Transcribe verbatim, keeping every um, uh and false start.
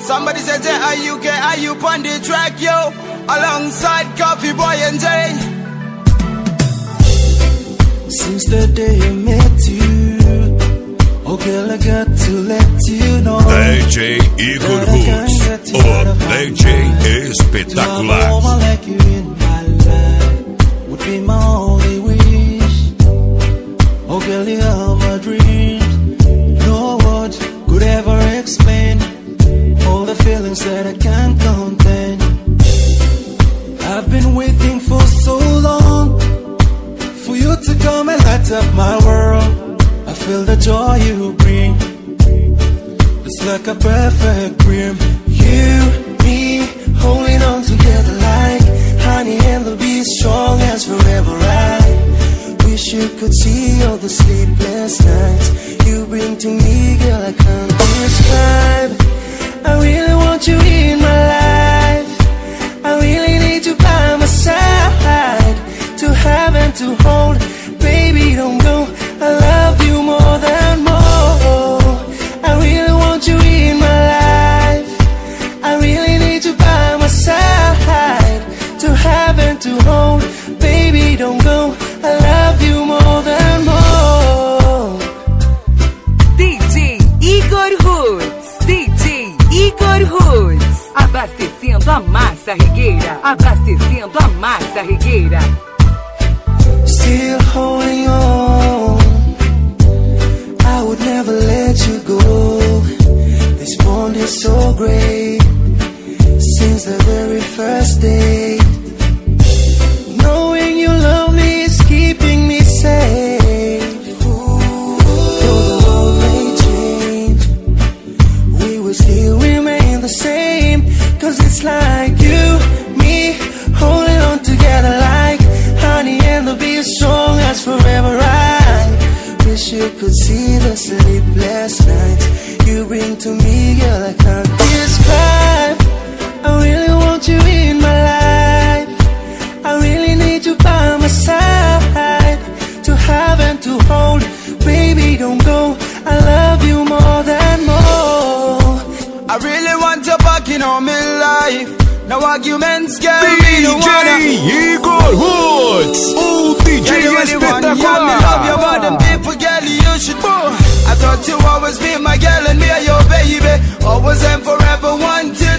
Somebody said, hey, are you get, are you on the track, yo? Alongside Coffee Boy and Jay. Since the day I met you, oh girl, I got to let you know. D J Igor Woods, o D J espetacular. No one like you in my life would be my only wish. Oh girl, you are my dreams. No words could ever explain all the feelings that I can't contain. I've been waiting for so long for you to come and light up my world. I feel the joy you bring. It's like a perfect dream. You, me, holding on together like honey and the bee, strong as forever. I wish you could see all the sleepless nights you bring to me, girl, I can't describe. I really want you in my life. I really need you by my side, to have and to hold. Baby, don't go, I love you more than more. I really want you in my life. I really need you by my side, to have and to hold. Baby, don't go, I love you more than more. D J Igor Woods, D J Igor Woods, abastecendo a massa regueira, abastecendo a massa regueira. Still holding on, I would never let you go. This bond is so great, since the very first day. Knowing you love me is keeping me safe. Though the world may change, we will still remain the same. Cause it's like you, me, holding on together like honey and the bee, strong as forever. I wish you could see the sleepless nights you bring to me, girl, I can't describe. I really want you in my life. I really need you by my side, to have and to hold. Baby, don't go, I love you more than more. I really want you back in all my life. No arguments, girl, me no wanna. D J Igor Woods, o D J yeah, espetacular. Yeah, me love you more than people, girl, you should know. I thought you always be my girl and me your baby. Always and forever one till